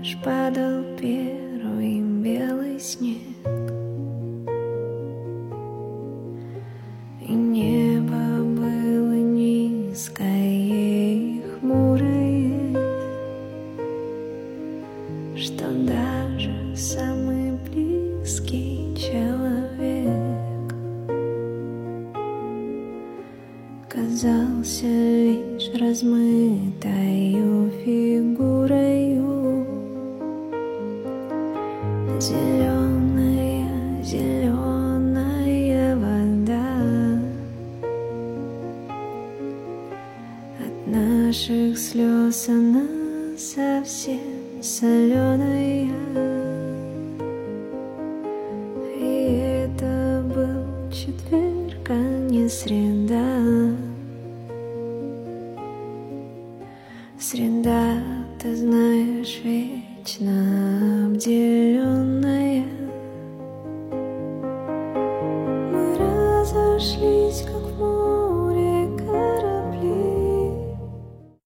лишь падал первый белый снег, и небо было низкое и хмурое, что даже самый близкий человек казался лишь размытою фигурою. Зеленая, зеленая вода от наших слез она совсем соленая. И это был четверг, а не среда. Среда, ты знаешь, вечно обделенная. Мы разошлись.